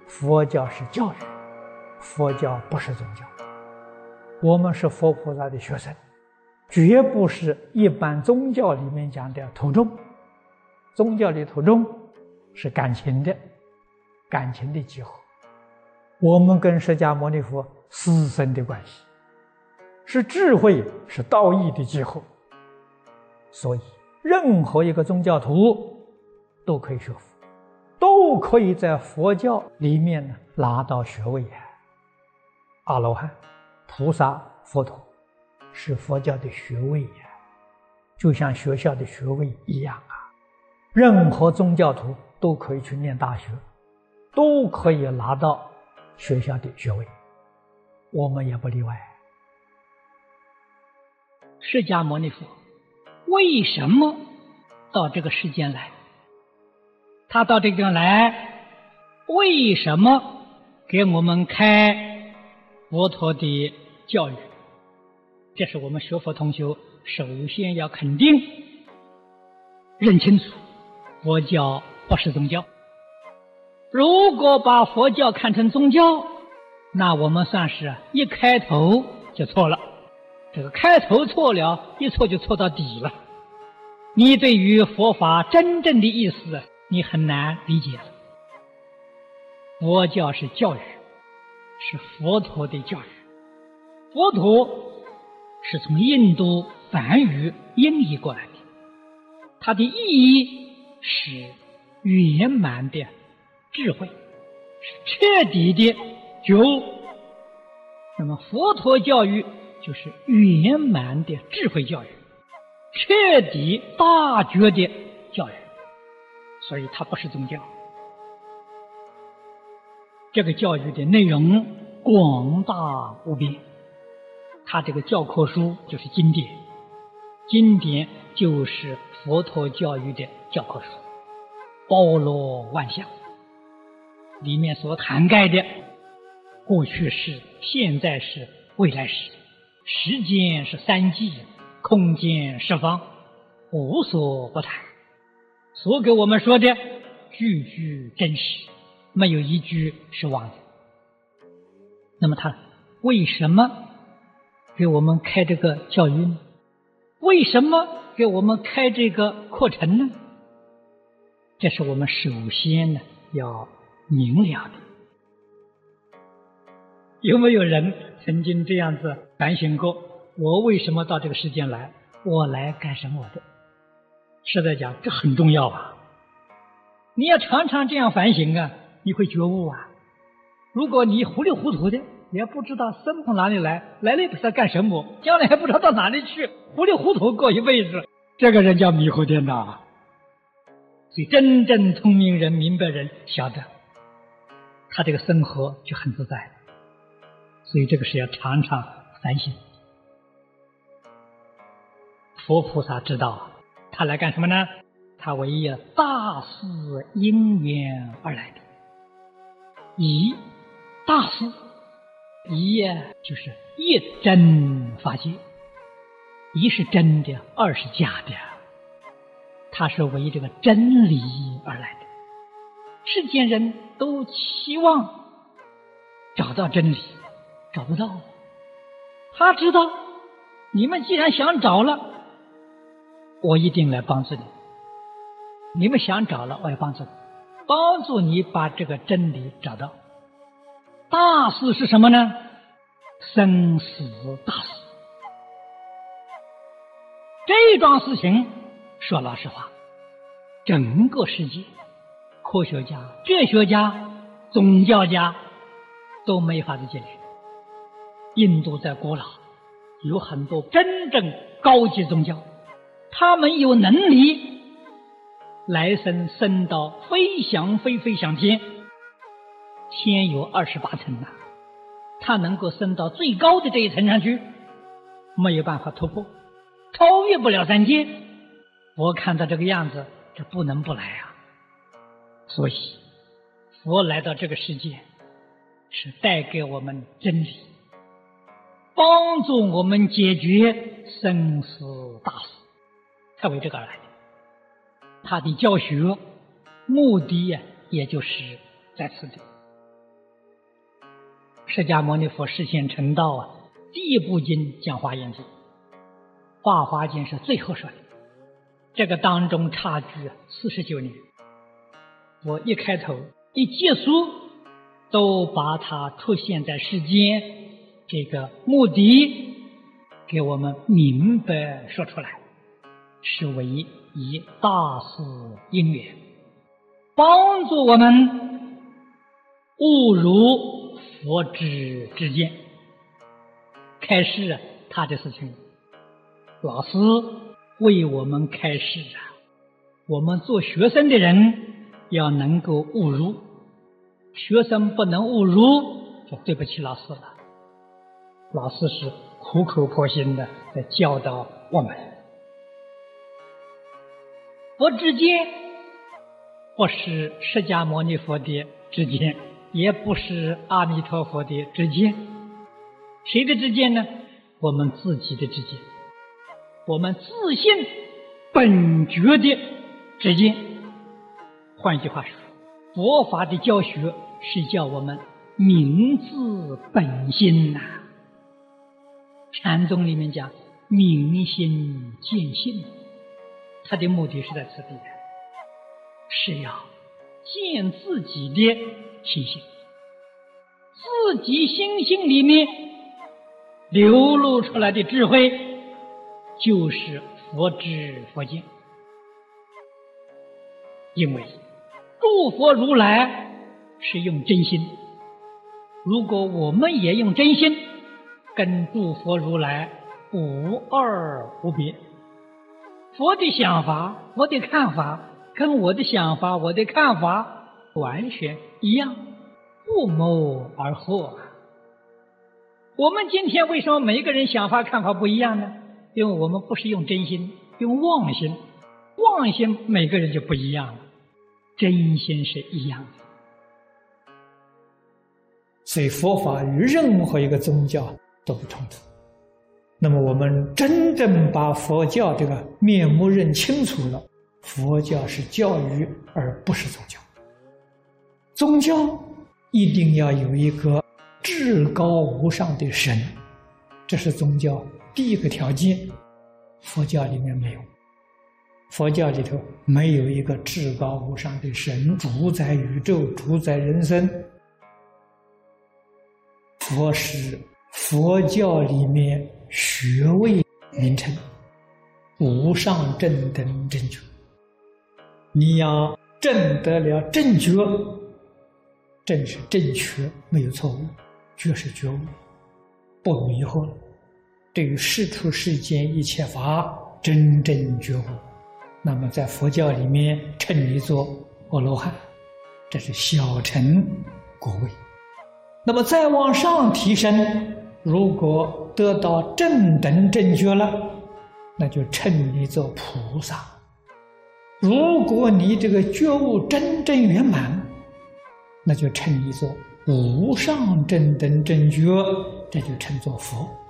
佛教是教育，佛教不是宗教。我们是佛菩萨的学生，绝不是一般宗教里面讲的徒众。宗教的徒众是感情的集合。我们跟释迦牟尼佛师生的关系，是智慧、是道义的集合。所以，任何一个宗教徒都可以学佛，都可以在佛教里面拿到学位呀。阿罗汉、菩萨、佛陀是佛教的学位呀，就像学校的学位一样啊。任何宗教徒都可以去念大学，都可以拿到学校的学位，我们也不例外。 释迦牟尼佛为什么到这个世间来？他到这个地方来，为什么给我们开佛陀的教育？这是我们学佛同学首先要肯定、认清楚，佛教不是宗教。如果把佛教看成宗教，那我们算是一开头就错了。这个开头错了，一错就错到底了。你对于佛法真正的意思，你很难理解了。佛教是教育，是佛陀的教育。佛陀是从印度梵语音译过来的，它的意义是圆满的智慧，是彻底的觉悟。那么佛陀教育就是圆满的智慧教育，彻底大觉的教育，所以它不是宗教。这个教育的内容广大无边，它这个教科书就是经典，经典就是佛陀教育的教科书，包罗万象，里面所涵盖的过去式、现在式、未来式，时间是三际，空间十方，无所不谈。所给我们说的句句真实，没有一句是妄的。那么他为什么给我们开这个教育呢？为什么给我们开这个课程呢？这是我们首先呢要明了的。有没有人曾经这样子反省过，我为什么到这个世间来，我来干什么的？实在讲，这很重要啊。你要常常这样反省啊，你会觉悟啊。如果你糊里糊涂的，也不知道生从哪里来，来了不知道干什么，将来还不知道到哪里去，糊里糊涂过一辈子，这个人叫迷惑颠倒。所以真正聪明人、明白人晓得，他这个生活就很自在。所以这个是要常常反省。佛菩萨知道他来干什么呢？他为一大事因缘而来的。以大事，一就是一真法界，一是真的，二是假的。他是为这个真理而来的。世间人都期望找到真理，找不到。他知道你们既然想找了，我一定来帮助你。你们想找了，我要帮助你，帮助你把这个真理找到。大事是什么呢？生死大事。这桩事情说老实话，整个世界科学家、哲学家、宗教家都没法子解决。印度在古老有很多真正高级宗教，他们有能力来生升到飞翔天，天有28层啊，他能够升到最高的这一层上去，没有办法突破，超越不了三界。佛看到这个样子，这不能不来啊。所以佛来到这个世界，是带给我们真理，帮助我们解决生死大事，才为这个而来的。他的教学目的也就是在此地。 释迦牟尼佛示现成道啊，第一部经讲华严经，法华经是最后说的，这个当中差距49年。我一开头一结束，都把它出现在世间这个目的给我们明白说出来，是为以大事因缘，帮助我们悟入佛智之见。开示他的事情，老师为我们开示啊，我们做学生的人要能够悟入，学生不能悟入，就对不起老师了。老师是苦口婆心的在教导我们。佛之见不是释迦牟尼佛的知见，也不是阿弥陀佛的知见，谁的知见呢？我们自己的知见，我们自信本觉的知见。换句话说，佛法的教学是叫我们明自本心呐。禅宗里面讲明心见性，它的目的是在此地，是要见自己的心性，自己心性里面流露出来的智慧就是佛知佛见。因为诸佛如来是用真心，如果我们也用真心，跟诸佛如来无二无别。佛的想法，佛的看法跟我的想法，我的看法完全一样，不谋而合。我们今天为什么每一个人想法看法不一样呢？因为我们不是用真心，用妄心，妄心每个人就不一样了，真心是一样的。 所以佛法与任何一个宗教都不冲突。那么我们真正把佛教这个面目认清楚了，佛教是教育而不是宗教。宗教一定要有一个至高无上的神，这是宗教第一个条件。佛教里面没有，佛教里头没有一个至高无上的神主宰宇宙，主宰人生。佛是佛教里面学位名称，无上正等正觉。你要证得了正觉，正是正确，没有错误，觉是觉悟，不迷惑了，对于世出世间一切法真正觉悟，那么在佛教里面称你做阿罗汉，这是小乘果位。那么再往上提升，如果得到正等正觉了，那就称你做菩萨。如果你这个觉悟真正圆满，那就称你做无上正等正觉，这就称作佛。